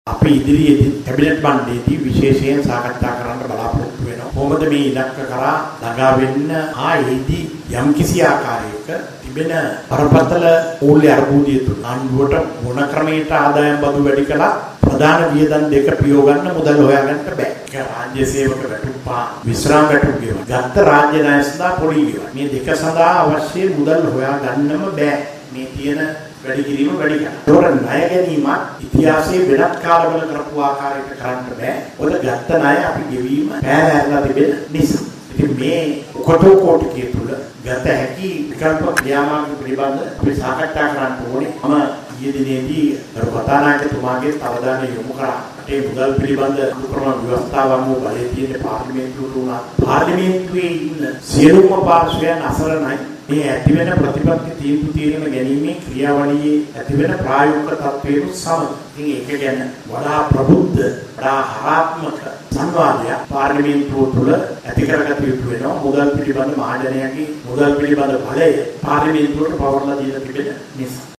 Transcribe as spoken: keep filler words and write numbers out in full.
අපි ඉදිරියේදී කැබිනට් මණ්ඩලයේදී විශේෂයෙන් සාකච්ඡා කරන්න බලාපොරොත්තු වෙනවා. කොහොමද මේ ඉලක්ක කරා ළඟා වෙන්න ආයේදී යම්කිසි ආකාරයක තිබෙන බරපතල මූල්‍ය අර්බුදය තුල ආණ්ඩුවට මොන ක්‍රමයකට ආදායම් බදු වැඩි කළා ප්‍රධාන වියදම් දෙක පියෝ ගන්න මුදල් හොයාගන්න බෑ. ඒක රාජ්‍ය සේවක වැටුප්පා විශ්‍රාම වැටුප් ගෙවන. ගත්ත රාජ්‍ය ණය සඳහා පොලි ගෙවන. මේ දෙක සඳහා අවශ්‍ය මුදල් හොයාගන්නම බෑ. මේ තියෙන වැඩි කිරීම වැඩි කරනවා. ඒතොර ණය ගැනීම ඉතිහාසයේ වෙනත් කාලවල කරපු ආකාරයකට කරන්න බෑ. ඔය ගත්ත ණය අපි ගෙවීම පෑරලා තිබෙන නිසා. ඉතින් මේ කොටෝ කෝටිකේ තුල ගත හැකි විකල්ප ක්‍රියාමාර්ග පිළිබඳ අපි සාකච්ඡා කරන්න ඕනේ. මම ඊයේ දිනේදී කතානායකතුමාගේ අවධානය යොමු කරා. ඒ මුදල් පිළිබඳ අනුක්‍රම ව්‍යවස්ථාවන් වූ බලයේ තියෙන පාර්ලිමේන්තුවට උනා. පාර්ලිමේන්තුවේ ඉන්න සියලුම පාර්ශ්වයන් අසරණයි. මේ ඇතිවෙන ප්‍රතිපත්ති තීන්දුව తీරන ගැනීමේ ක්‍රියාවලියේ ඇතිවෙන ප්‍රායෝගික තත්ත්වයට සමග ඉතින් ඒක ගැන වඩා ප්‍රබුද්ධ වඩා හරාත්මක සංවාදයක් පාර්ලිමේන්තුව තුළ ඇති කරගත යුතු වෙනවා. මුදල් පිළිබඳ මහජනයාගේ මුදල් පිළිබඳ බලය පාර්ලිමේන්තුවට පවරලා දීලා තිබෙන නිසා